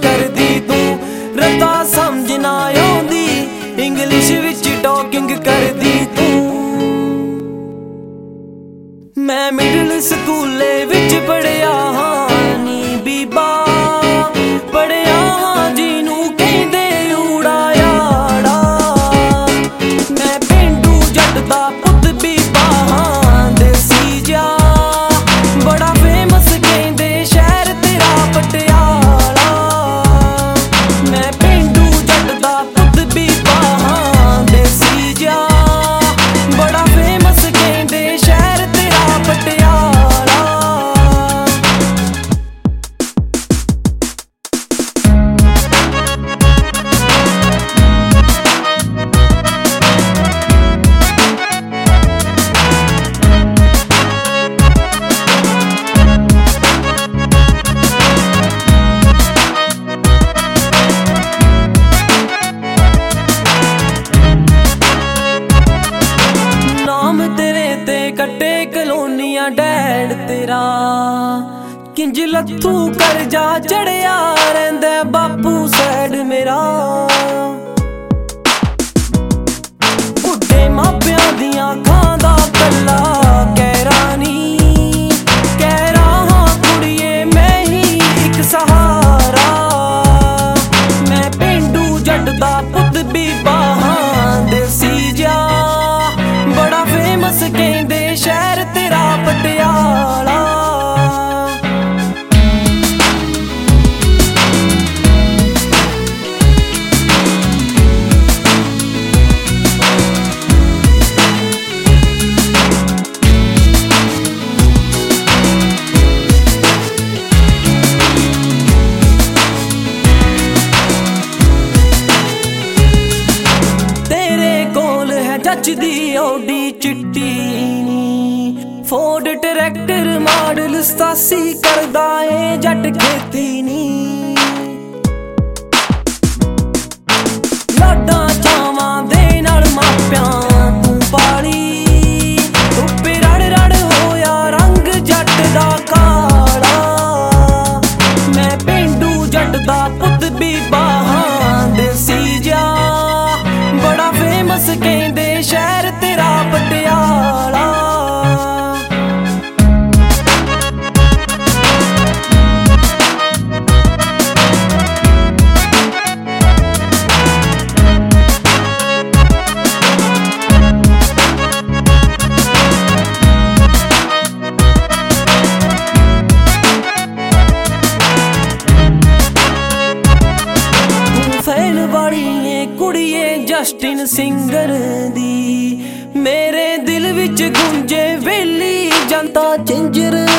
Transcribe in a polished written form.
करदी तू रता समझ ना आउंदी इंग्लिश विच टॉकिंग करदी तू। मैं मिडल स्कूले विच पढ़िया हां नी बीबा पढ़िया हां जिनू कहंदे ऊड़ा याड़ा। मैं पेंडू जट दा पुत बीबा हां देसी जा बड़ा फेमस कहंदे शहर तेरा पटियाला। मैं पेंडू जट दा पुत बीबा हां देसी जा बड़ा फेमस कहंदे शहर तेरा पटियाला। कट्टे कलोनियां डैड तेरा किंज लत्थू करजा चढ़िया रैंदा बापू सैड मेरा। बुड्ढे मापियां दियां खांदा कल्ला कैरानी कह रहा कुड़िए मैं ही एक सहारा। मैं पेंडू जट दा पुत बीबा हां देसी जा बड़ा फेमस कहंदे शहर तेरा पटियाला। तेरे कोल है जच दी ओडी चिट्टी फोर्ड ट्रैक्टर मॉडल 87 करदा ए जट खेती नी। लाडा चावां दे नाल मापियां तू पाली रूपे रड़ रड़ होया रंग जट दा काला। मैं पेंडू जट दा पुत बीबा हां देसी जा बड़ा फेमस कहंदे शहर तेरा पटियाला। फैन वाली कुड़िए जस्टिन सिंगर दी मेरे दिल विच गुंजे वेली जनता झिंजर